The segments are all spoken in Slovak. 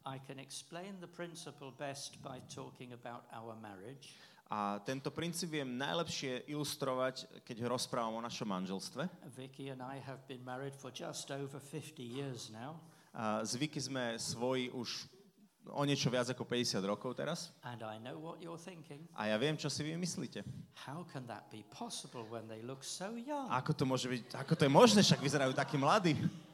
I can explain the principle best by talking about our marriage. A tento princíp viem najlepšie ilustrovať, keď rozprávam o našom manželstve. Vicky and I have been married for just over 50 years now. S Vicky sme svoji už o niečo viac ako 50 rokov teraz. And I know what you're thinking. A ja viem, čo si vy myslíte. How can that be possible when they look so young? Ako to môže byť? Ako to je možné? Však vyzerajú takí mladí.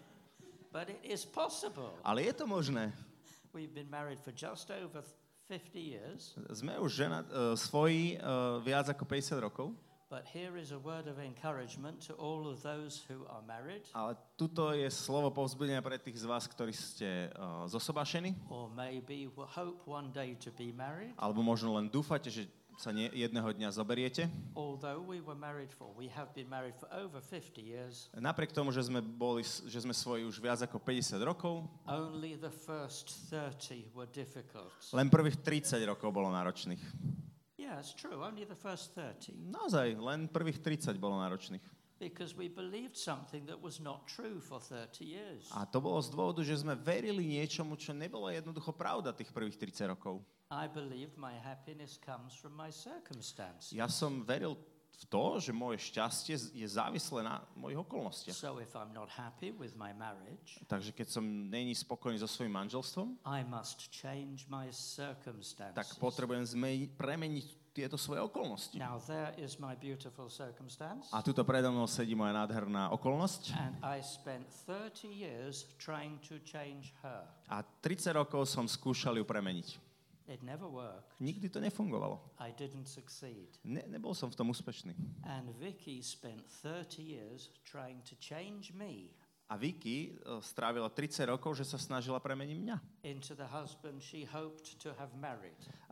But it is possible. Ale je to možné. We've been married for just over 50 years. Sme už svoji viac ako 50 rokov. But here is a word of encouragement to all of those who are married. Ale tuto je slovo povzbudenia pre tých z vás, ktorí ste zosobášení. Or maybe hope one day to be married. Alebo možno len dúfate, že sa jedného dňa zoberiete. Although we have been married for over 50 years. Napriek tomu, že sme svoji už viac ako 50 rokov. Only the first 30 were difficult. Len prvých 30 rokov bolo náročných. Yeah, it's true. Only the first 30. Naozaj, len prvých 30 bolo náročných. Because we believed something that was not true for 30 years. A to bolo z dôvodu, že sme verili niečomu, čo nebolo jednoducho pravda tých prvých 30 rokov. I believed my happiness comes from my circumstances. Ja som veril v to, že moje šťastie je závislé na mojich okolnostiach. So if I'm not happy with my marriage, takže keď som není spokojný so svojím manželstvom, I must change my circumstances. Tak potrebujem premeniť tieto svoje okolnosti. Now there is my beautiful circumstance. A tuto predo mnou sedí moja nádherná okolnosť. And I spent 30 years trying to change her. A 30 rokov som skúšal ju premeniť. It never worked. Nikdy to nefungovalo. I didn't succeed. Nebol som v tom úspešný. And Vicky spent 30 years trying to change me. A Vicky strávila 30 rokov, že sa snažila premeniť mňa. Into the husband she hoped to have married.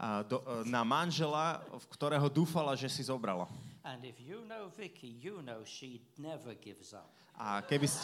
Na manžela, v ktorého dúfala, že si zobrala. And if you know Vicky, you know she never gives up. A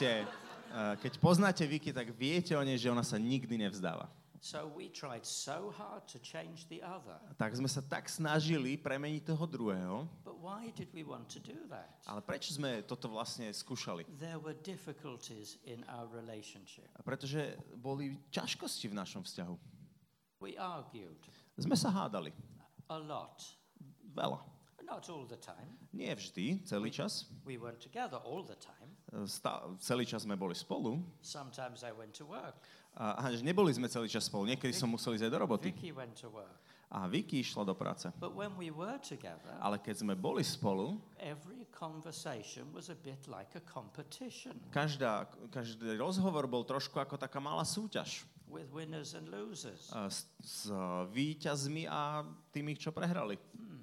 keď poznáte Vicky, tak viete o nej, že ona sa nikdy nevzdáva. So we tried so hard to change the other. Tak sme sa tak snažili premeniť toho druhého. But why did we want to do that? Ale prečo sme toto vlastne skúšali? There were difficulties in our relationship. Pretože boli ťažkosti v našom vzťahu. We argued. Sme sa hádali. A lot. Veľa. Not all the time. Nie vždy, celý čas. We weren't together all the time. Celý čas sme boli spolu. Sometimes I went to work. A neboli sme celý čas spolu. Niekedy som musel ísť aj do roboty. Vicky went to work. A Vicky išla do práce. But when we were together, ale keď sme boli spolu, every conversation was a bit like a competition. Každý rozhovor bol trošku ako taká malá súťaž. With winners and losers. S víťazmi a tými, čo prehrali.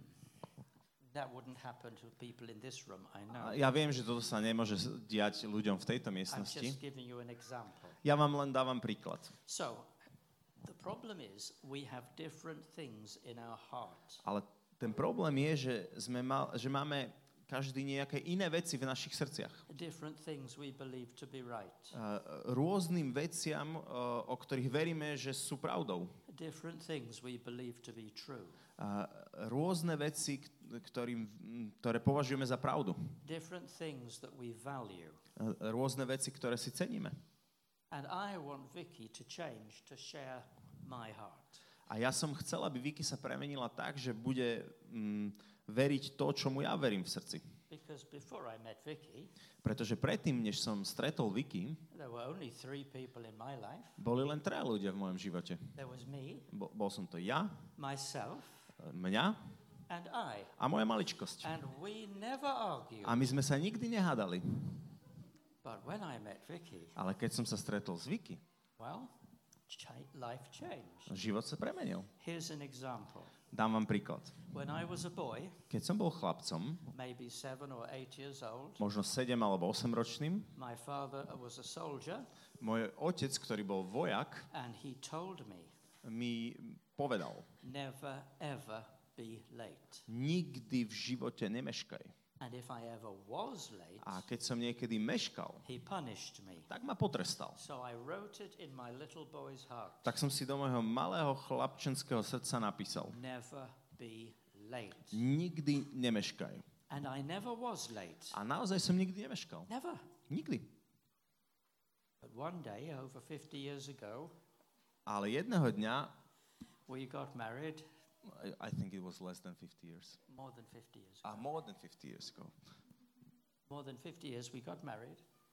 That wouldn't happen to people in this room, I know. Ja viem, že toto sa nemôže diať ľuďom v tejto miestnosti. I'm just giving you an example. Ja vám len dávam príklad. So, the problem is we have different things in our heart. Ale ten problém je, že máme každý nejaké iné veci v našich srdciach. Different things we believe to be right. Rôznym veciam, o ktorých veríme, že sú pravdou. Different things we believe to be true. Rôzne veci, ktoré považujeme za pravdu. Different things that we value. Rôzne veci, ktoré si ceníme. And I want Vicky to change to share my heart. A ja som chcel, aby Vicky sa premenila tak, že bude veriť to, čomu ja verím v srdci. Because before I met Vicky, pretože predtým, než som stretol Vicky, there were only 3 people in my life. Boli len 3 ľudia v mojom živote. There was me. Bol som to ja. Myself. Mňa. And I. A moja maličkosť. And we never argued. A my sme sa nikdy nehádali. But when I met Vicky, ale keď som sa stretol s Vicky, well, life changed. Život sa premenil. Here's an example. Dám vám príklad. When I was a boy, keď som bol chlapcom, maybe 7 or 8 years old, možno 7 alebo 8 ročným, my father was a soldier, môj otec, ktorý bol vojak, and he told me, mi povedal, never ever be late. Nikdy v živote nemeškaj. And if I ever was late, a keď som niekedy meškal, he punished me. Tak ma potrestal. So I wrote it in my little boy's heart. Tak som si do môjho malého chlapčenského srdca napísal. Never be late. Nikdy nemeškaj. And I never was late. A naozaj som nikdy nemeškal. Never. Nikdy. But one day, over 50 years ago, Ale jedného dňa, we got married I think it was less than 50 years. more than 50 years ago. More than 50 years ago. More than 50 years we got married.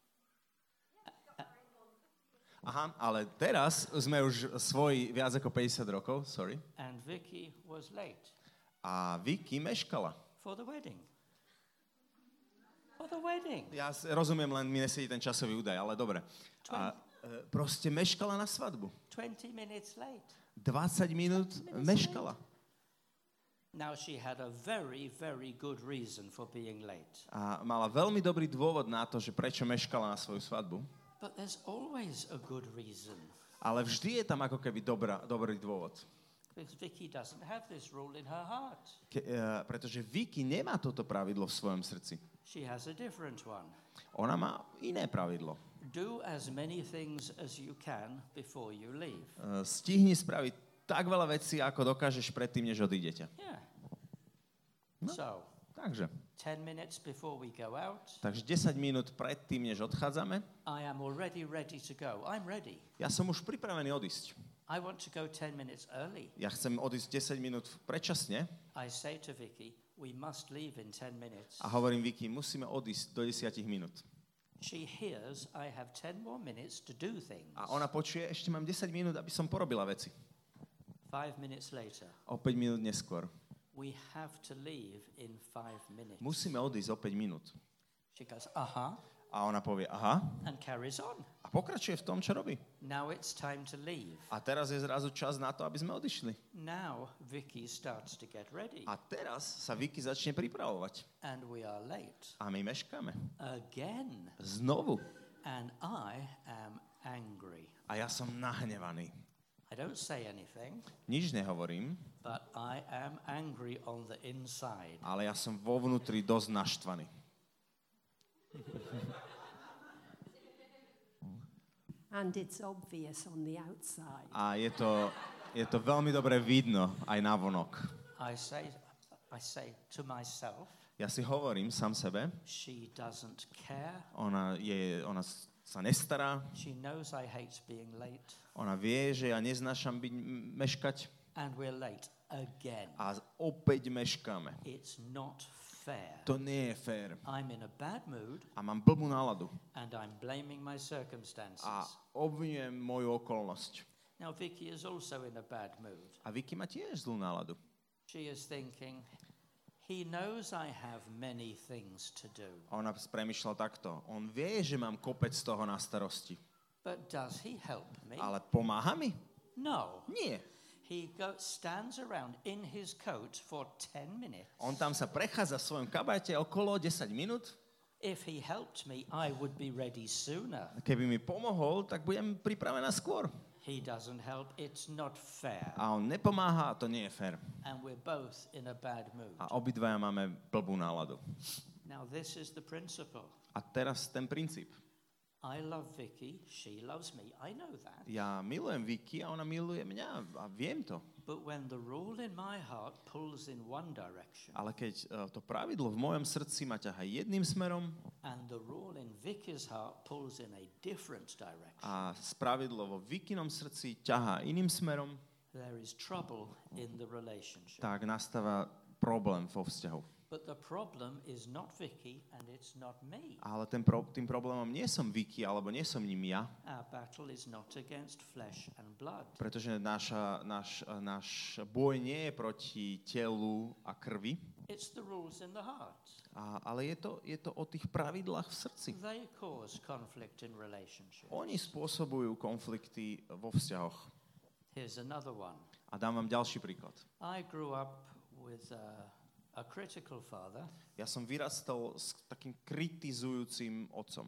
Aha, ale teraz sme už svoj viac ako 50 rokov, sorry. And Vicky was late A Vicky meškala. for the wedding. For the wedding. Ja rozumiem, len mi nesedí ten časový údaj, ale dobre. A proste meškala na svadbu. 20 minutes late. 20 minút meškala. Now she had a very, very good reason for being late. A mala veľmi dobrý dôvod na to, že prečo meškala na svoju svadbu. But there's always a good reason. Ale vždy je tam ako keby dobrý dôvod. Because Vicky doesn't have this rule in her heart. Pretože Vicky nemá toto pravidlo v svojom srdci. She has a different one. Ona má iné pravidlo. Do as many things as you can before you leave. Stihni spraviť tak veľa vecí, ako dokážeš predtým, než odídete. Yeah. No. So, Takže 10 minutes before we go out, 10 minút predtým, než odchádzame, I am already ready to go. I'm ready. ja som už pripravený odísť. I want to go 10 minutes early. Ja chcem odísť 10 minút predčasne I say to Vicky, we must leave in 10 minutes. a hovorím Vicky, musíme odísť do 10 minút. She hears I have 10 more minutes to do things. A ona počuje, ešte mám 10 minút, aby som porobila veci. 5 minutes later, O 5 minút neskôr. we have to leave in 5 minutes. Musíme odísť o 5 minút. She goes, uh-huh, A ona povie, aha, and carries on. a pokračuje v tom, čo robí. Now it's time to leave. A teraz je zrazu čas na to, aby sme odišli. Now Vicky starts to get ready. A teraz sa Vicky začne pripravovať. And we are late. A my meškáme. Again. Znovu. And I am angry. A ja som nahnevaný. I don't say anything, Nič nehovorím, but I am angry on the inside. ale ja som vo vnútri dosť naštvaný. And it's obvious on the outside. A je to veľmi dobre vidno aj navonok. I say to myself, Ja si hovorím sám sebe, she doesn't care. ona sa nestará, She knows I hate being late. ona vie, že ja neznášam meškať And we're late again. a opäť meškáme. It's not fair. To nie je fér. I'm in a bad mood A mám blbú náladu and I'm blaming my circumstances. a obvinujem moju okolnosť. Now Vicky is also in a bad mood. A Vicky má tiež zlú náladu. She is thinking, he knows I have many things to do. A ona premýšľala takto. On vie, že mám kopec toho na starosti. But does he help me? Ale pomáha mi? No. Nie. He stands around in his coat for 10 minutes. On tam sa prechádza v svojom kabáte okolo 10 minút. If he helped me, I would be ready sooner. Keby mi pomohol, tak budem pripravená skôr. He doesn't help, it's not fair. A on nepomáha a to nie je fér. And we're both in a bad mood. A obidvaja máme blbú náladu. Now this is the principle. A teraz ten princíp. I love Vicky, she loves me. I know that. Ja milujem Vicky a ona miluje mňa a viem to. But when the rule in my heart pulls in one direction Ale keď to pravidlo v mojom srdci ma ťahá jedným smerom and the rule in Vicky's heart pulls in a different direction, a pravidlo vo Vickynom srdci ťahá iným smerom, there is trouble in the relationship. tak nastáva problém vo vzťahu. But the problem is not Vicky and it's not me. Ale tým problémom nie som Vicky, alebo nie som ním ja, Our battle is not against flesh and blood. pretože náš boj nie je proti telu a krvi, It's the rules in the heart. ale je to o tých pravidlách v srdci. They cause conflict in relationships. Oni spôsobujú konflikty vo vzťahoch. Here's another one. A dám vám ďalší príklad. I grew up with a critical father. Ja som vyrastal s takým kritizujúcim otcom.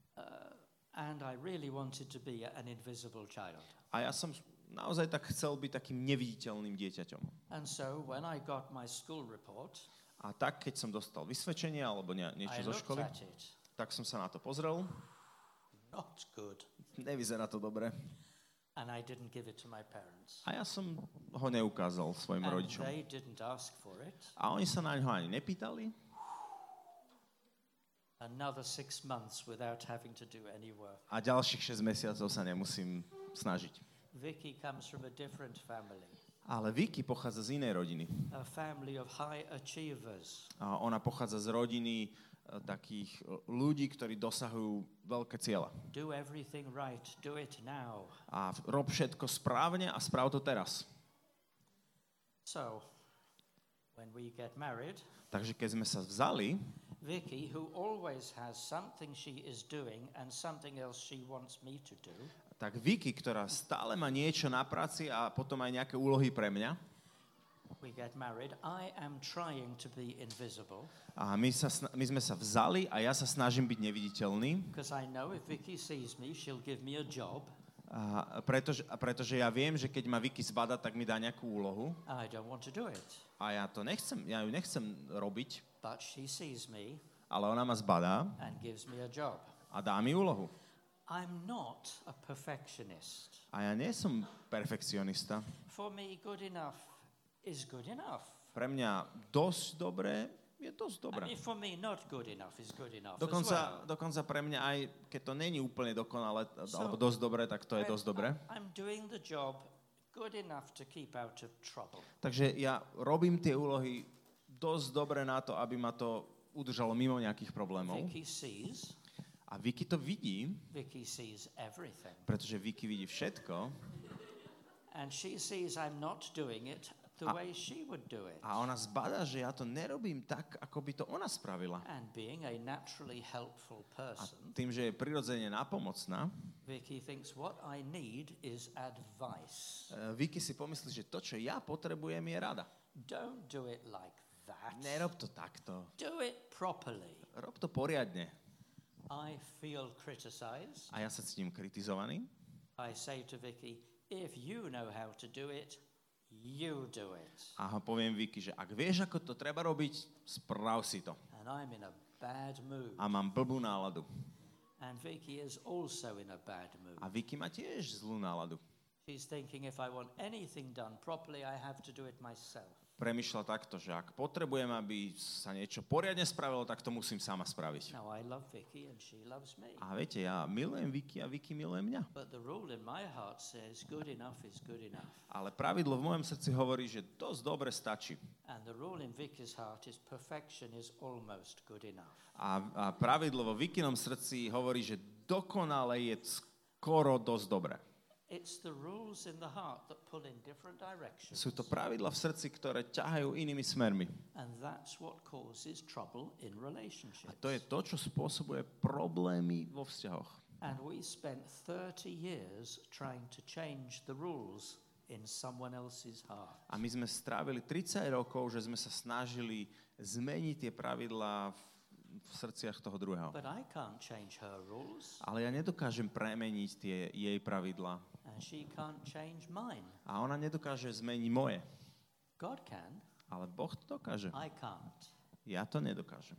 And I really wanted to be an invisible child. A ja som naozaj tak chcel byť takým neviditeľným dieťaťom. And so when I got my school report, A tak, keď som dostal vysvedčenie alebo niečo I zo looked školy, at it. tak som sa na to pozrel. Not good. Nevyzerá to dobre. And I didn't give it to my parents. A ja som ho neukázal svojim And rodičom. they didn't ask for it. A oni sa na ňo ani nepýtali. Another 6 months without having to do any work. A ďalších 6 mesiacov sa nemusím snažiť. Vicky comes from a different family, Ale Vicky pochádza z inej rodiny. a family of high achievers. A ona pochádza z rodiny takých ľudí, ktorí dosahujú veľké cieľa. Do everything right, do it now. A rob všetko správne a správ to teraz. So, when we get married, Takže keď sme sa vzali, Vicky, who always has something she is doing and something else she wants me to do, tak Vicky, ktorá stále má niečo na práci a potom aj nejaké úlohy pre mňa, we get married. I am trying to be invisible a my sme sa vzali a ja sa snažím byť neviditeľný, because I know if Vicky sees me, she'll give me a job. pretože ja viem, že keď ma Vicky zbada, tak mi dá nejakú úlohu I don't want to do it. a ja ju nechcem robiť, But she sees me ale ona ma zbadá and gives me a job. a dá mi úlohu. I'm not a perfectionist. A ja nie som perfekcionista. For me, good enough is good enough. Pre mňa dosť dobré je dosť dobré. I mean, for me, not good enough is good enough as well. Dokonca pre mňa aj, keď to není úplne dokonale, alebo dosť dobré, tak to je dosť dobré. I'm doing the job good enough to keep out of trouble. Takže ja robím tie úlohy dosť dobre na to, aby ma to udržalo mimo nejakých problémov. Vicky sees. A Vicky to vidí, Vicky sees everything. pretože Vicky vidí všetko And she sees I'm not doing it the way she would do it. a ona zbadá, že ja to nerobím tak, ako by to ona spravila. And being a naturally helpful A person, tým, že je prirodzene nápomocná, Vicky thinks what I need is advice. Vicky si pomyslí, že to, čo ja potrebujem, je rada. Don't do it like that. Nerob to takto. Do it properly. Rob to poriadne. I feel criticized. A ja sa cítim kritizovaný. I say to Vicky, if you know how to do it, you do it. A poviem Vicky, že ak vieš, ako to treba robiť, sprav si to. And I'm in a bad mood. A mám blbú náladu. And Vicky is also in a bad mood. A Vicky má tiež zlú náladu. She's thinking if I want anything done properly, I have to do it myself. Premýšľa takto, že ak potrebujem, aby sa niečo poriadne spravilo, tak to musím sama spraviť. Now I love Vicky and she loves me. A viete, ja milujem Vicky a Vicky miluje mňa. But the rule in my heart says good enough is good enough. Ale pravidlo v mojom srdci hovorí, že dosť dobre stačí. And the rule in Vicky's heart is perfection is almost good enough. A pravidlo vo Vickynom srdci hovorí, že dokonale je skoro dosť dobre. It's the rules in the heart that pull in different directions. Sú to pravidla v srdci, ktoré ťahajú inými smermi. And that's what causes trouble in relationships. A to je to, čo spôsobuje problémy vo vzťahoch. And we spent 30 years trying to change the rules in someone else's heart. A my sme strávili 30 rokov, že sme sa snažili zmeniť tie pravidlá v srdciach toho druhého. But I can't change her rules, Ale ja nedokážem premeniť tie jej pravidlá. and she can't change mine. A ona nedokáže zmeniť moje. God can, Ale Boh to dokáže. I can't. Ja to nedokážem.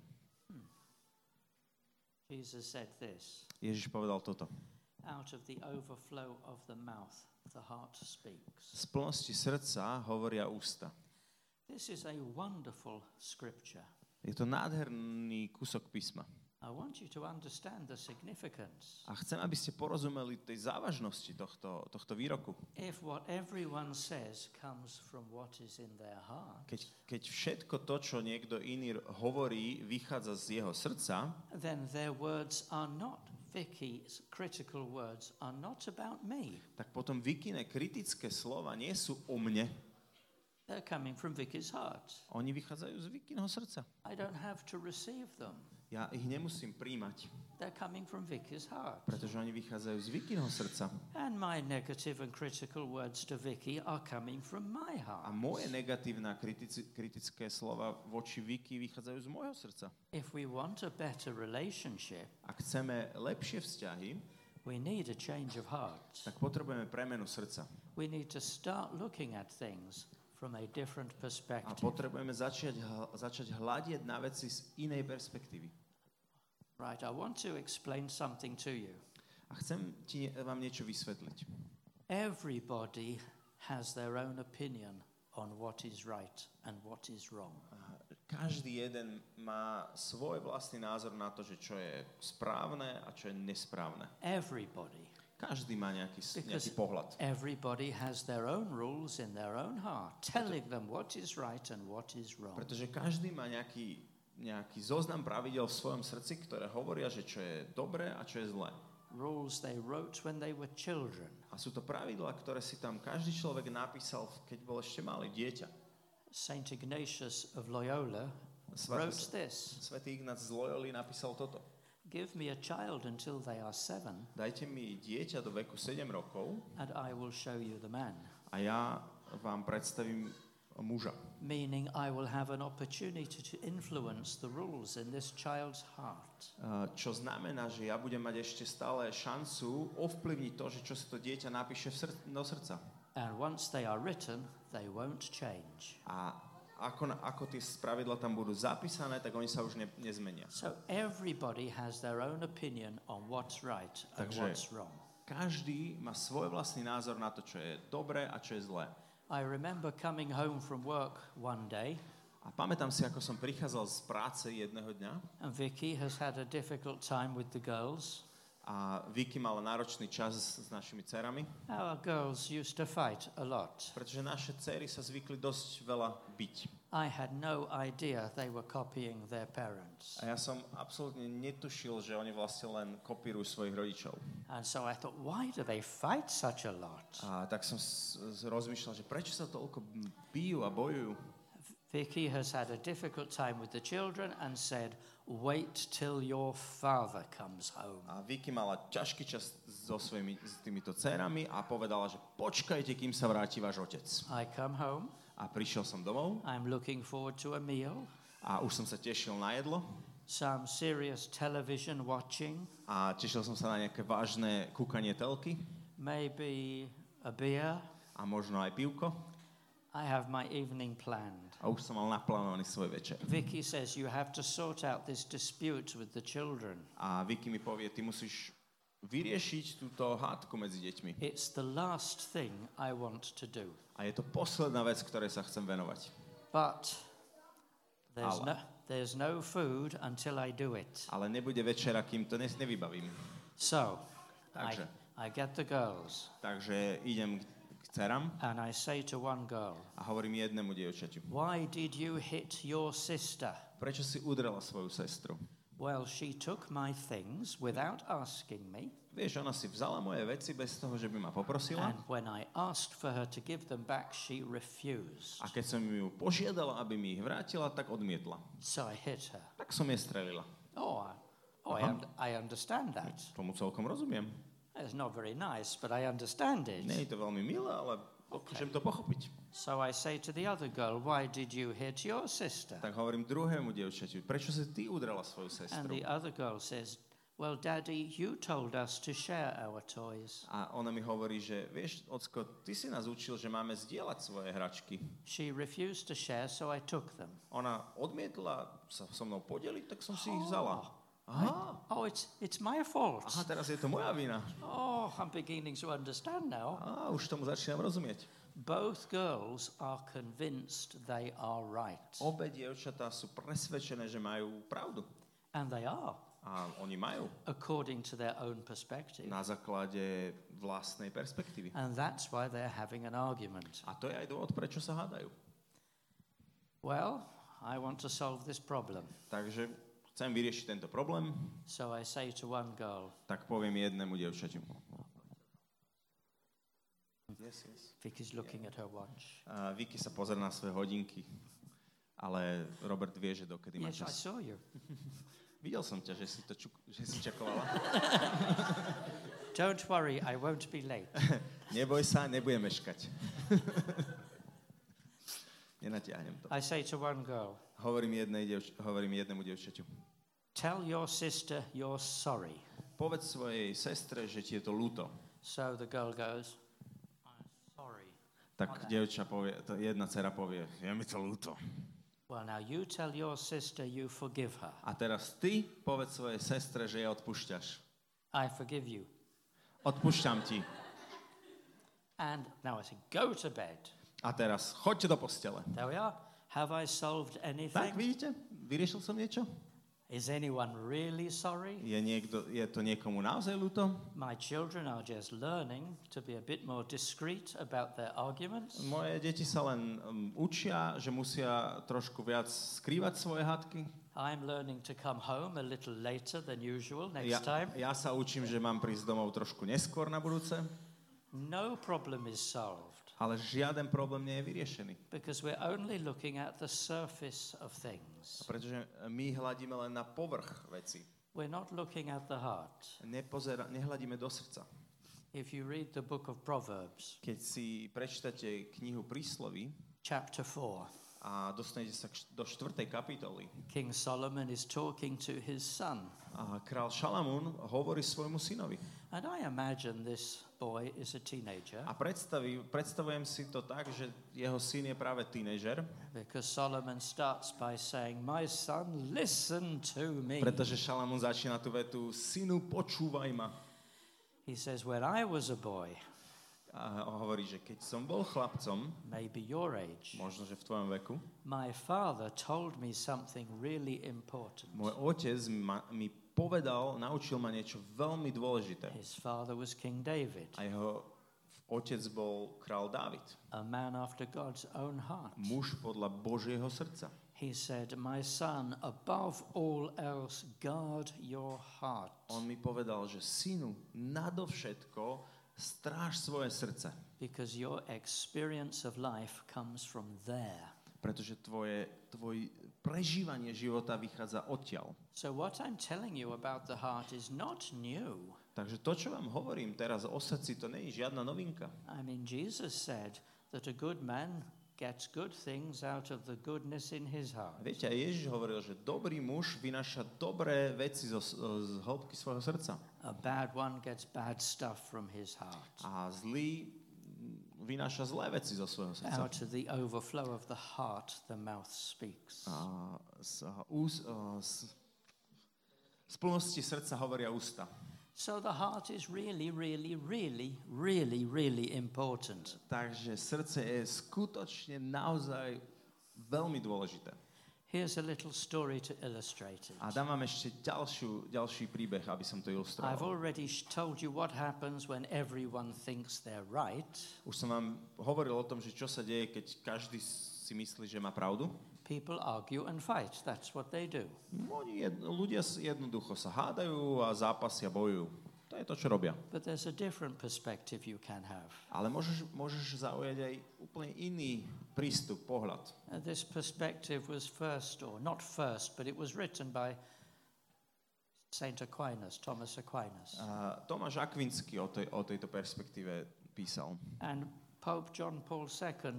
Jesus said this, Ježiš povedal toto. out of the overflow of the mouth, the heart speaks. Z plnosti srdca hovoria ústa. This is a wonderful scripture. Je to nádherný kúsok písma. I want you to understand the significance. A chcem, aby ste porozumeli tej závažnosti tohto výroku. If what everyone says comes from what is in their heart, Keď všetko to, čo niekto iný hovorí, vychádza z jeho srdca, then their words are not, Vicky's critical words are not about me. tak potom Vikine kritické slova nie sú o mne. They're coming from Vicky's heart. Oni vychádzajú z Vikiného srdca. I don't have to receive them. Ja ich nemusím príjmať, They're coming from Vicky's heart. pretože oni vychádzajú z Vikiného srdca. And my negative and critical words to Vicky are coming from my A heart. moje negatívne a kritické slova voči Viki vychádzajú z môjho srdca. If we want a better relationship, Ak chceme lepšie vzťahy, we need a change of heart. tak potrebujeme premenu srdca. We need to start looking at things from a different A perspective. potrebujeme začať hľadiť na veci z inej perspektívy. Right, I want to explain something to you. A chcem vám niečo vysvetliť. Everybody has their own opinion on what is right and what is wrong. Každý jeden má svoj vlastný názor na to, že čo je správne a čo je nesprávne. Everybody. Každý má nejaký pohľad. Everybody has their own rules in their own heart, telling them what is right and what is wrong. Pretože každý má nejaký zoznam pravidel v svojom srdci, ktoré hovoria, že čo je dobré a čo je zlé. Rules they wrote when they were children. A sú to pravidlá, ktoré si tam každý človek napísal, keď bol ešte malý dieťa. Saint Ignatius of Loyola wrote this. Svätý Ignác z Loyoli napísal toto. Give me a child until they are 7. Dajte mi dieťa do veku 7 rokov And I will show you the man. a ja vám predstavím muža. Meaning I will have an opportunity to influence the rules in this child's heart. Čo znamená, že ja budem mať ešte stále šancu ovplyvniť to, že čo si to dieťa napíše do srdca. And once they are written, they won't change. A ako tie pravidlá tam budú zapísané, tak oni sa už nezmenia. So everybody has their own opinion on what's right and what's wrong. Každý má svoj vlastný názor na to, čo je dobré a čo je zlé. I remember coming home from work one day. A pamätám si, ako som prichádzal z práce jedného dňa. And Vicky has had a difficult time with the girls. A Vicky mala náročný čas s našimi dcerami. Our girls used to fight a lot. Pretože naše dcery sa zvykli dosť veľa biť. I had no idea they were copying their parents. A ja som absolútne netušil, že oni vlastne len kopírujú svojich rodičov. And so I thought, why do they fight such a lot? A tak som rozmýšľal, že prečo sa toľko bijú a bojujú. Vicky has had a difficult time with the children and said, wait till your father comes home. A Vicky mala ťažký čas s týmito dcerami a povedala, že počkajte, kým sa vráti váš otec. I come home. A prišiel som domov. I'm looking forward to a meal. A už som sa tešil na jedlo. Some serious television watching. A tešil som sa na nejaké vážne kúkanie telky. Maybe a beer. A možno aj pivko. I have my evening planned. A už som mal naplánovaný svoj večer. Vicky says you have to sort out this dispute with the children. A Vicky mi povie, ty musíš vyriešiť túto hádku medzi deťmi. It's the last thing I want to do. A je to posledná vec, ktorej sa chcem venovať. But there's no food until I do it. Ale nebude večera, kým to nevybavím. So, Takže, I get the girls. Takže idem k dcerám and I say to one girl, a hovorím jednému dievčaťu. why did you hit your sister? Prečo si udrela svoju sestru? Well, she took my things without asking me. Vieš, ona si vzala moje veci bez toho, že by ma poprosila. And when I asked for her to give them back, she refused. A keď som ju požiadala, aby mi ich vrátila, tak odmietla. So I hit her. Tak som jej strelila. I understand that. Tomu celkom rozumiem. It's not very nice, but I understand it. Nie je to veľmi milé, ale dokážem to pochopiť. So I say to the other girl, why did you hit your sister? Tak hovorím druhému dievčaťu, prečo si ty udrela svoju And sestru? the other girl says, well, Daddy, you told us to share our toys. A ona mi hovorí, že vieš, ocko, ty si nás učil, že máme zdieľať svoje hračky. She refused to share, so I took them. Ona odmietla sa so mnou podeliť, tak som si ich vzala. Aha. It's my fault. Aha, teraz je to moja vina. I'm beginning to understand now. Už tomu začínam rozumieť. Both girls are convinced they are right. Obe dievčatá sú presvedčené, že majú pravdu. And they are. A oni majú. According to their own perspective. Na základe vlastnej perspektívy. And that's why they're having an argument. A to je aj dôvod, prečo sa hádajú. Well, I want to solve this problem. Takže chcem vyriešiť tento problém. So I say to one girl. Tak poviem jednému dievčaťu. Yes. Vicky's looking at her watch. Vicky sa pozerá na svoje hodinky. Ale Robert vie, že dokedy má čas. Yes, I saw you. Videl som ťa, že si čakovala. Don't worry, I won't be late. Neboj sa, nebudem meškať. Nenatiahnem to. I say to one girl. Hovorím jednému dievčaťu. Tell your sister you're sorry. Povedz svojej sestre, že ti je to ľúto. So the girl goes, I'm sorry. Tak dievča povie, jedna dcera povie, je mi to ľúto. Well, now you tell your sister you forgive her. A teraz ty povedz svojej sestre, že jej odpúšťaš. I forgive you. Odpúšťam ti. And now I say, go to bed. A teraz choďte do postele. There we are. Have I solved anything? Tak, vidíte? Vyriešil som niečo? Is anyone really sorry? Je to niekomu naozaj ľúto? My children are just learning to be a bit more discreet about their arguments. Moje deti sa len učia, že musia trošku viac skrývať svoje hádky. I'm learning to come home a little later than usual next time. Ja sa učím, že mám prísť domov trošku neskôr na budúce. No problem is solved. Ale žiaden problém nie je vyriešený. Because we're only looking at the surface of things. Pretože my hľadíme len na povrch veci. We're not looking at the heart. Nehľadíme do srdca. If you read the book of Proverbs, keď si prečítate knihu Prísloví, chapter 4, a dostanete sa do 4. kapitoly, King Solomon is talking to his son. A král Šalamún hovorí svojmu synovi. And I imagine this boy is a teenager. A predstavujem si to tak, že jeho syn je práve tínedžer. Because Solomon starts by saying, "My son, listen to me." Pretože Šalamún začína tú vetu: Synu, počúvaj ma. He says, "When I was a boy," a hovorí, že keď som bol chlapcom, maybe your age, možno, že v tvojom veku, my father told me something really important. môj otec mi povedal, naučil ma niečo veľmi dôležité. His father was King David. A jeho otec bol král Dávid. A man after God's own heart. Muž podľa Božieho srdca. He said, "My son, above all else, guard your heart." On mi povedal, že synu, nadovšetko stráž svoje srdce. Because your experience of life comes from there. Pretože tvoje prežívanie života vychádza odtiaľ. So what I'm telling you about the heart is not new. Takže to, čo vám hovorím teraz o srdci, to nie je žiadna novinka. I mean, Jesus said that a good man gets good things out of the goodness in his heart. Viete, Ježiš hovoril, že dobrý muž vynáša dobré veci z hĺbky svojho srdca. A bad one gets bad stuff from his heart. A zlý vynáša zlé veci zo svojho srdca. Out of the overflow of the heart, the mouth speaks. A z plnosti srdca hovoria ústa. So the heart is really important. Takže srdce je skutočne naozaj veľmi dôležité. Here's a little story to illustrate it. A dám vám ešte ďalší príbeh, aby som to ilustroval. I've already told you what happens when everyone thinks they're right. Už som vám hovoril o tom, že čo sa deje, keď každý si myslí, že má pravdu. People argue and fight. That's what they do. Ľudia jednoducho sa hádajú a zápasia, bojujú. To je to, čo robia. But there's a different perspective you can have. Ale môžeš zaujať aj úplne iný prístup, pohľad. This perspective was but it was written by Saint Aquinas, Thomas Aquinas. Tomáš Akvinský o tejto perspektíve písal. And Pope John Paul II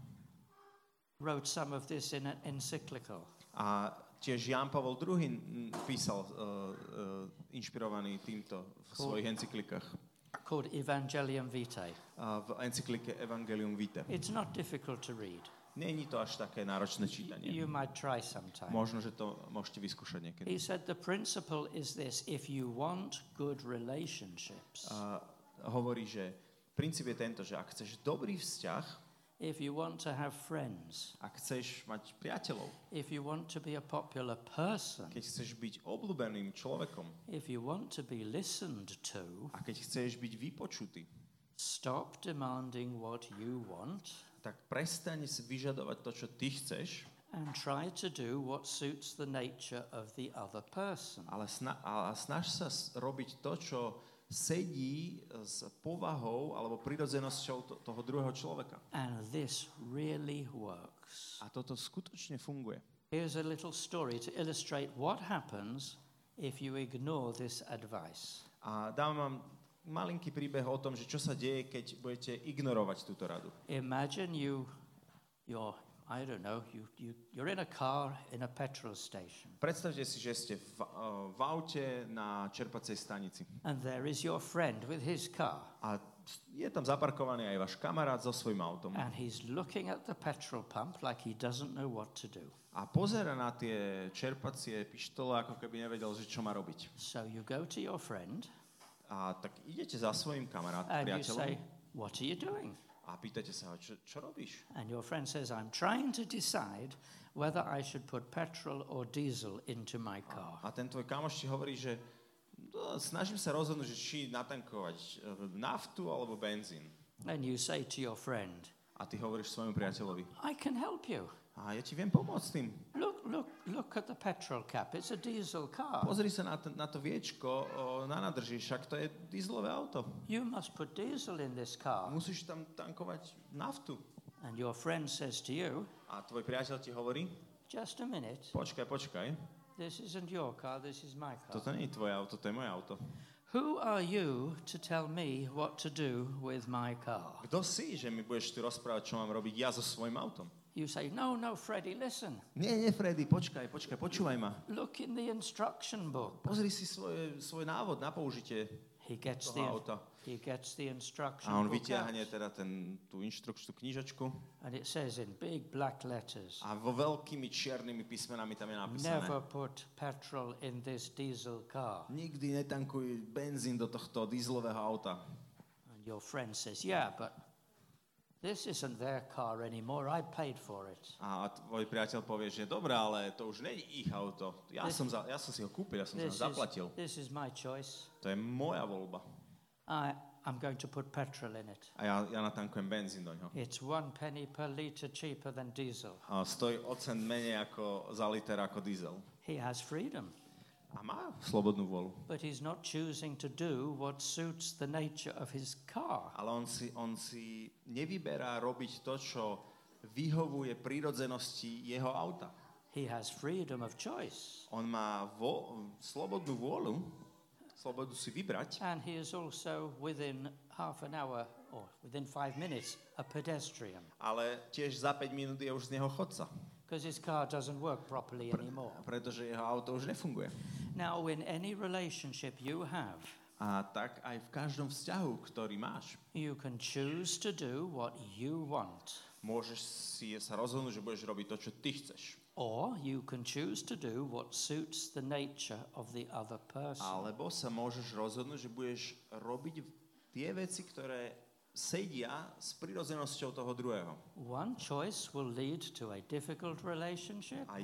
wrote some of this in an encyclical. A tiež Ján Pavol II písal inšpirovaný týmto v svojich encyklikách. Called Evangelium Vitae. V encyklike Evangelium Vitae. It's not difficult to read. Není to až také náročné čítanie. You might try sometime. Možno, že to môžete vyskúšať niekedy. He said the principle is this: if you want good relationships. Hovorí, že princíp je tento, že ak chceš dobrý vzťah, if you want to have friends, ak chceš mať priateľov, if you want to be a popular person, keď chceš byť obľúbeným človekom, if you want to be listened to, a keď chceš byť vypočutý, stop demanding what you want, tak prestaň si vyžadovať to, čo ty chceš, and try to do what suits the nature of the other person. Ale snaž sa robiť to, čo sedí s povahou alebo prirodzenosťou toho druhého človeka. And this really works. A toto skutočne funguje. Here's a little story to illustrate what happens if you ignore this advice. A dám vám malinký príbeh o tom, že čo sa deje, keď budete ignorovať túto radu. Imagine you're in a car in a petrol station. Predstavte si, že ste v aute na čerpacej stanici. And there is your friend with his car. A je tam zaparkovaný aj váš kamarát so svojím autom. And he's looking at the petrol pump like he doesn't know what to do. A pozera na tie čerpacie pištole, ako keby nevedel, že čo má robiť. So you go to your friend. A tak idete za svojím kamarátom, and priateľom. You say, what are you doing? A pýtate sa ho, čo robíš? And your friend says, I'm trying to decide whether I should put petrol or diesel into my car. A ten tvoj kamoš ti hovorí, že snažím sa rozhodnúť, že či natankovať naftu alebo benzín. And you say to your friend, A ty hovoríš svojmu priateľovi, I can help you. a ja ti viem pomôcť s tým. Look at the petrol cap. It's a diesel car. Pozri sa na to viečko na nádrži, však to je dieselové auto. You must put diesel in this car. Musíš tam tankovať naftu. And your friend says to you, A tvoj priateľ ti hovorí, just a minute. počkaj, This isn't your car, this is my car. toto nie je tvoje auto, to je moje auto. Who are you to tell me what to do with my car? Kto si, že mi budeš tu rozprávať, čo mám robiť ja so svojím autom? You say, no, Freddie, listen. Nie, Freddy, počkaj, počúvaj ma. Look in the instruction book. Pozri si svoj návod na použitie He gets toho auta. the instruction A on book vyťahne out, teda tú inštrukčnú knižočku and it says in big black letters, a vo veľkými čiernymi písmenami tam je napísané: never put petrol in this diesel car. Nikdy netankuj benzín do tohto dieselového auta. And your friend says, yeah, but this isn't their car anymore. I paid for it. A tvoj priateľ povie, že dobré, ale to už nie je ich auto. Ja som si ho kúpil, ja som sa zaplatil. This is my choice. To je moja voľba. I'm going to put petrol in it. A ja natankujem benzín do ňoho. It's 1 penny per litre cheaper than diesel. A stojí o cent menej za liter ako diesel. He has freedom. A má slobodnú vôľu. But he's not choosing to do what suits the nature of his car. Ale on si nevyberá robiť to, čo vyhovuje prírodzenosti jeho auta. He has freedom of choice. On má slobodnú vôľu, slobodu si vybrať, And he is also within half an hour or within 5 minutes a pedestrian. ale tiež za 5 minút je už z neho chodca. Because his car doesn't work properly anymore. Pretože jeho auto už nefunguje. Now, in any relationship you have, A tak aj v každom vzťahu, ktorý máš, you can choose to do what you want. môžeš sa rozhodnúť, že budeš robiť to, čo ty chceš. Or you can choose to do what suits the nature of the other person. Alebo sa môžeš rozhodnúť, že budeš robiť tie veci, ktoré sedia s prirodzenosťou toho druhého. One choice will lead to a difficult relationship. A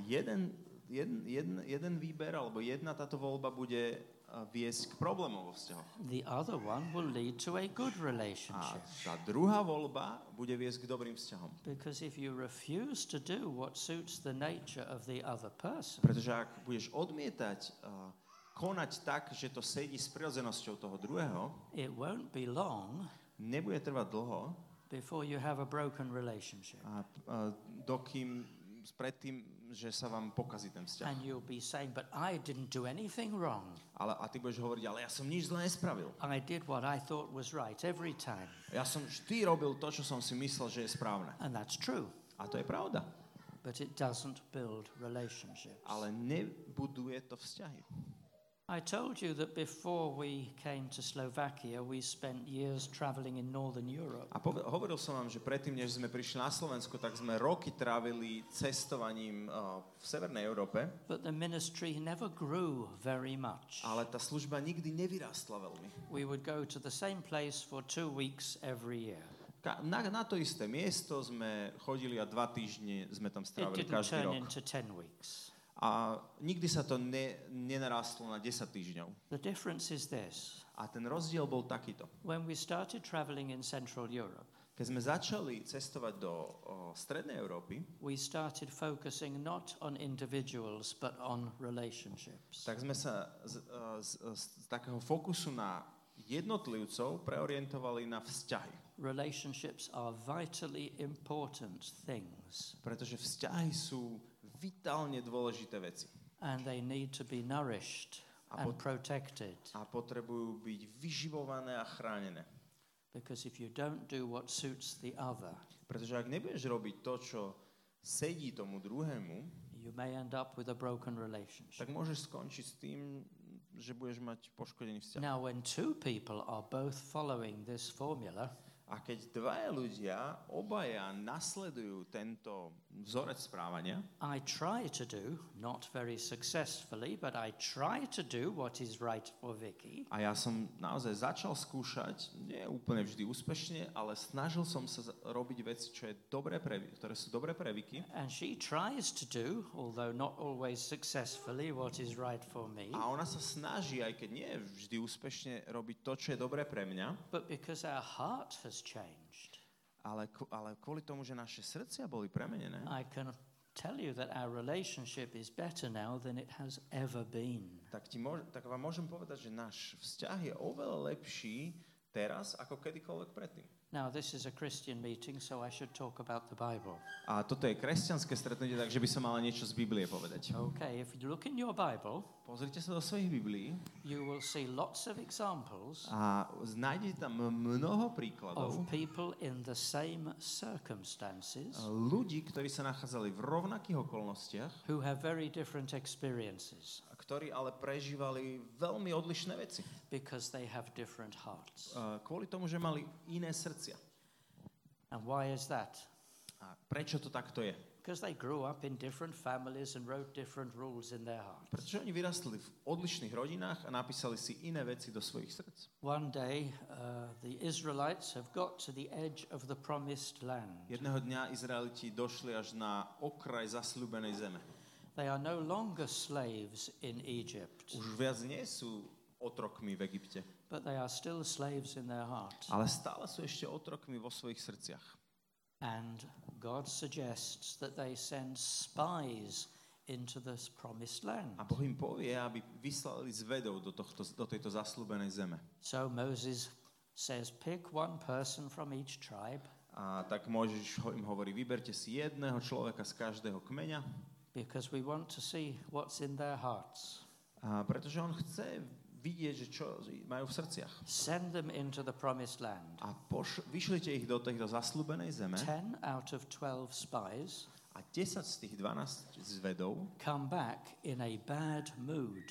jeden výber, alebo jedna táto voľba bude viesť k problémom vo vzťahoch. The other one will lead to a good A relationship. tá druhá voľba bude viesť k dobrým vzťahom. Because if you refuse to do what suits the nature of the other person, Pretože ak budeš odmietať konať tak, že to sedí s prirodzenosťou toho druhého, it won't be long nebude trvať dlho, before you have a broken relationship. dokým predtým, že sa vám pokazí ten vzťah. And you'll be saying, but I didn't do anything wrong. A ty budeš hovoriť, ale ja som nič zle nespravil. I did what I thought was right every time. Ja som vždy robil to, čo som si myslel, že je správne. And that's true. A to je pravda. But it doesn't build relationships. Ale nebuduje to vzťahy. I told you that before we came to Slovakia, we spent years traveling in Northern Europe. A hovoril som vám, že predtým, než sme prišli na Slovensko, tak sme roky trávili cestovaním v Severnej Európe. But the ministry never grew very much. Ale tá služba nikdy nevyrástla veľmi. We would go to the same place for 2 weeks every year. Na to isté miesto sme chodili a 2 týždne sme tam It strávili didn't každý turn rok. into 10 weeks. A nikdy sa to nenarastlo na 10 týždňov. The difference is this. A ten rozdiel bol takýto. When we started traveling in Central Europe, Keď sme začali cestovať do Strednej Európy, we started focusing not on individuals but on relationships. tak sme sa z takého fokusu na jednotlivcov preorientovali na vzťahy. Relationships are vitally important things. Pretože vzťahy sú vitálne dôležité veci. And they need to be nourished and protected. A potrebujú byť vyživované a chránené. Because if you don't do what suits the other, Pretože ak nebudeš robiť to, čo sedí tomu druhému, you may end up with a broken relationship. tak môžeš skončiť s tým, že budeš mať poškodený vzťah. Now, when two people are both following this formula, A keď dvaja ľudia, obaja nasledujú tento vzorec správania, I try to do, not very successfully, but I try to do what is right for Vicky. a ja som naozaj začal skúšať, nie úplne vždy úspešne, ale snažil som sa robiť veci, ktoré sú dobré pre Vicky. And she tries to do, although not always successfully, what is right for me. A ona sa snaží, aj keď nie vždy úspešne, robiť to, čo je dobré pre mňa, But because our heart has changed, ale kvôli tomu, že naše srdcia boli premenené, I can tell you that our relationship is better now than it has ever been. tak vám môžem povedať, že náš vzťah je oveľa lepší teraz, ako kedykoľvek predtým. Now, this is a Christian meeting, so I should talk about the Bible. A toto je kresťanské stretnutie, takže by som mal niečo z Biblie povedať. Okay, if you look in your Bible, Pozrite sa do svojich Biblií you will see lots of examples a nájdete tam mnoho of príkladov people in the same circumstances ľudí, ktorí sa nachádzali v rovnakých okolnostiach, who have very different experiences a ktorí ale prežívali veľmi odlišné veci. because they have different hearts. Kvôli tomu, že mali iné srdcia. And why is that? A prečo to takto je? Because they grew up in different families and wrote different rules in their hearts. Pretože oni vyrastli v odlišných rodinách a napísali si iné veci do svojich srdc. One day, the Israelites have got to the edge of the promised land. Jedného dňa Izraeliti došli až na okraj zasľúbenej zeme. They are no longer slaves in Egypt, Už viac nie sú otrokmi v Egypte, but they are still slaves in their heart. ale stále sú ešte otrokmi vo svojich srdciach. And God suggests that they send spies into this promised land. A Boh im povie, aby vyslali zvedov do tejto zasľúbenej zeme. So Moses says, pick one person from each tribe, A tak Mojžiš im hovorí, vyberte si jedného človeka z každého kmeňa, because we want to see what's in their hearts. Pretože on chce vidieť, že čo majú v srdciach. Send them into the promised land. A vyšlite ich do tejto zasľúbenej zeme 10 out of 12 spies a 10 z tých 12 zvedov come back in a bad mood.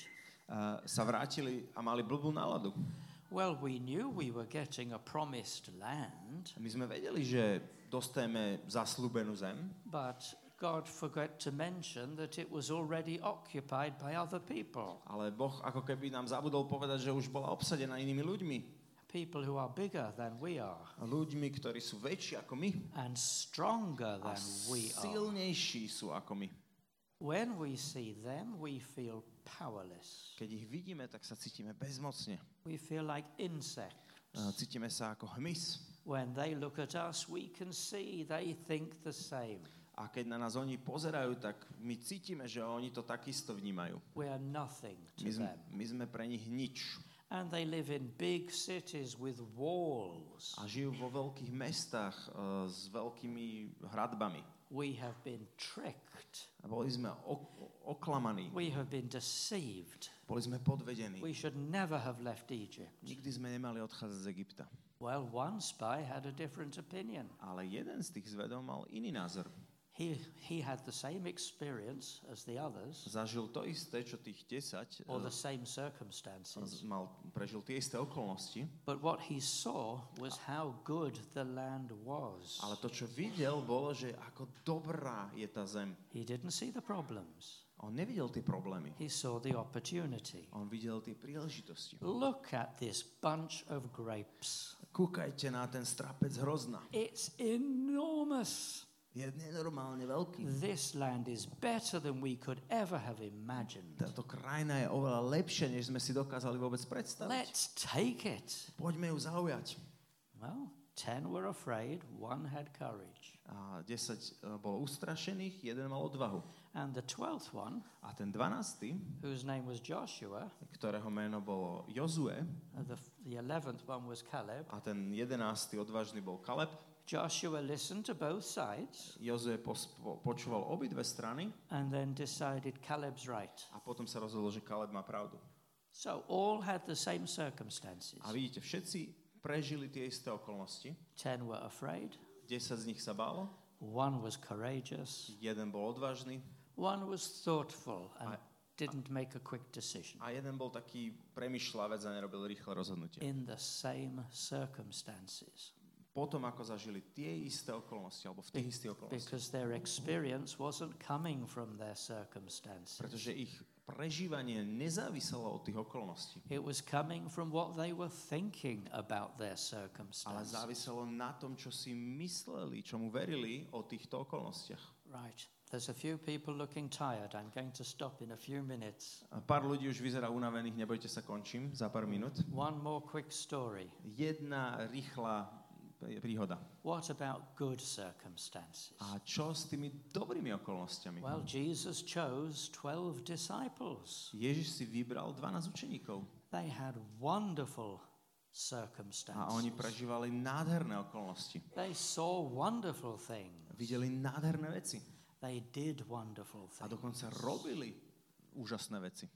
sa vrátili a mali blbú náladu. Well, we knew we were getting a promised land, My sme vedeli, že dostaneme zasľúbenú zem, but God forgot to mention that it was already occupied by other people. ale Boh ako keby nám zabudol povedať, že už bola obsadená inými ľuďmi. People who are bigger than we are Ľuďmi, ktorí sú väčší ako my and stronger a than we are. silnejší sú ako my. When we see them, we feel powerless. Keď ich vidíme, tak sa cítime bezmocne. We feel like insects. Cítime sa ako hmyz. When they look at us, we can see they think the same. A keď na nás oni pozerajú, tak my cítime, že oni to takisto vnímajú. We are nothing to them. My sme pre nich nič. And they live in big cities with walls. A žijú vo veľkých mestách s veľkými hradbami. We have been tricked. A boli sme oklamaní. We have been deceived. Boli sme podvedení. We should never have left Egypt. Nikdy sme nemali odchádzať z Egypta. Well, one spy had a different opinion. Ale jeden z tých zvedov mal iný názor. He had the same experience as the others, Zažil to isté, čo tých 10, or the same circumstances. prežil tie isté okolnosti, But what he saw was how good the land was. ale to, čo videl, bolo, že ako dobrá je tá zem. He didn't see the problems. On nevidel tie problémy. He saw the opportunity. On videl tie príležitosti. Look at this bunch of grapes. Kúkajte na ten strapec hrozna. It's enormous. Je nenormálne veľký. This land is better than we could ever have imagined. Táto krajina je oveľa lepšia, než sme si dokázali vôbec predstaviť. Let's take it. Poďme ju zaujať. Well, 10 were afraid, one had courage. A 10 bolo ustrašených, jeden mal odvahu. And the 12th one, A ten 12., whose name was Joshua, ktorého meno bolo Jozue, the 11th one was Caleb. a ten 11. odvážny bol Kaleb. Joshua listened to both sides Jozue počúval obidve strany and then decided Caleb's right. a potom sa rozhodol, že Kaleb má pravdu. So all had the same circumstances. A vidíte, všetci prežili tie isté okolnosti. 10 were afraid, 10 z nich sa bálo, one was courageous, jeden bol odvážny one was thoughtful and didn't make a quick decision. a jeden bol taký premýšľavec a nerobil rýchle rozhodnutie. In the same circumstances. potom, ako zažili tie isté okolnosti, alebo v tých istých okolnostiach. Because their experience wasn't coming from their circumstances. Pretože ich prežívanie nezáviselo od tých okolností. It was coming from what they were thinking about their Ale circumstances. záviselo na tom, čo si mysleli, čomu verili o týchto okolnostiach. Right. There's a few people looking tired. I'm going to stop in a few minutes. A pár ľudí už vyzerá unavených, nebojte sa, končím za pár minút. One more quick story. Jedna rýchla príhoda. What about good circumstances? A čo s tými dobrými okolnostiami? Well, Jesus chose 12 disciples. Ježiš si vybral 12 učeníkov. They had wonderful A circumstances. oni prežívali nádherné okolnosti. They saw wonderful things. Videli nádherné veci. They did wonderful A dokonca things. robili úžasné veci.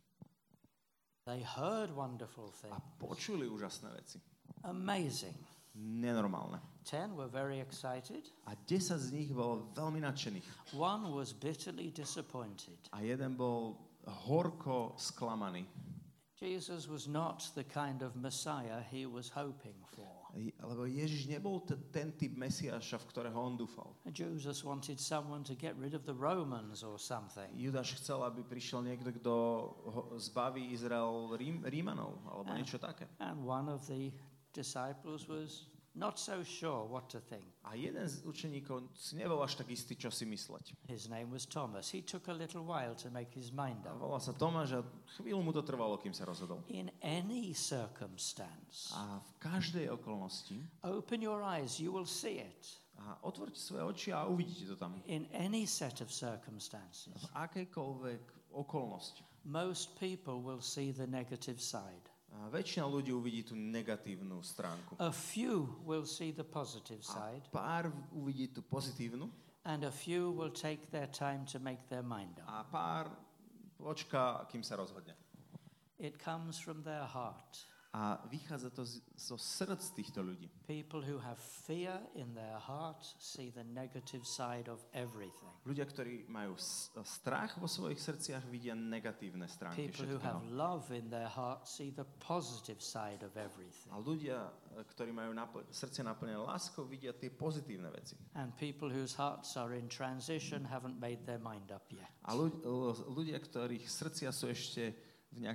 They heard wonderful A things. počuli úžasné veci. Amazing. Nenormálne. 10 were very excited. A 10 z nich bolo veľmi nadšených. One was bitterly disappointed. A jeden bol horko sklamaný. Jesus was not the kind of Messiah he was hoping for. Lebo Ježiš nebol ten typ Mesiáša, v ktorého on dúfal. Jesus wanted someone to get rid of the Romans or something. Judáš chcel, aby prišiel niekto, kto zbaví Izrael Rímanov, alebo niečo také. And one of the disciples was not so sure what to think. A jeden z učeníkov si nebol až tak istý, čo si mysleť. His name was Thomas. He took a little while to make his mind A up. volá sa Tomáš a chvíľu mu to trvalo, kým sa rozhodol. In any circumstance, A v každej okolnosti open your eyes, you will see it. a otvorte svoje oči a uvidíte to tam. In any set of circumstances, V akejkoľvek okolnosti. most people will see the negative side. A väčšina ľudí uvidí tú negatívnu stránku. A few will see the positive A side, pár uvidí tú pozitívnu and a few will take their time to make their mind up. a pár počká, kým sa rozhodne. It comes from their heart. A vychádza to zo srdc týchto ľudí. People who have fear in their heart see the negative side of everything. Ľudia, ktorí majú strach vo svojich srdciach, vidia negatívne stránky People who have všetkého. love in their heart see the positive side of everything. A ľudia, ktorí majú srdce naplnené láskou, vidia tie pozitívne veci. And people whose hearts are in transition haven't made their mind up yet. A ľudia, ktorých srdcia sú ešte v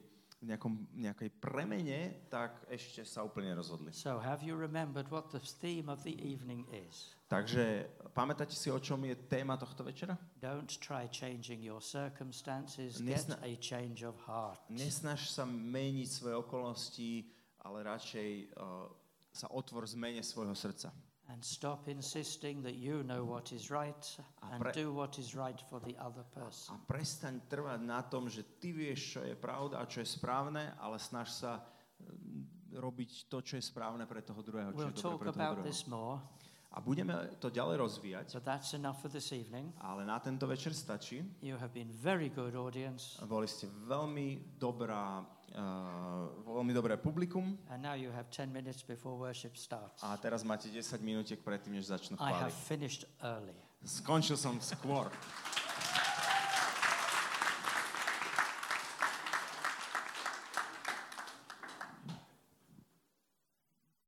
nejakej premene, tak ešte sa úplne rozhodli. So have you remembered what the theme of the evening is? Takže pamätáte si, o čom je téma tohto večera? Don't try changing your circumstances, get a change of heart. Nesnaž sa meniť svoje okolnosti, ale radšej sa otvor zmene svojho srdca. And stop insisting that you know what is right and do what is right for the other A person. prestaň trvať na tom, že ty vieš, čo je pravda a čo je správne, ale snaž sa robiť to, čo je správne pre toho druhého. We'll čo je talk dobre pre toho about druhého. this more, A budeme to ďalej rozvíjať, but that's enough for this evening. ale na tento večer stačí. You have been very good audience, Boli ste veľmi dobré publikum and now you have 10 minutes before worship starts. a teraz máte 10 minútiek predtým, než začnú I have chváliť. finished early. Skončil som skôr.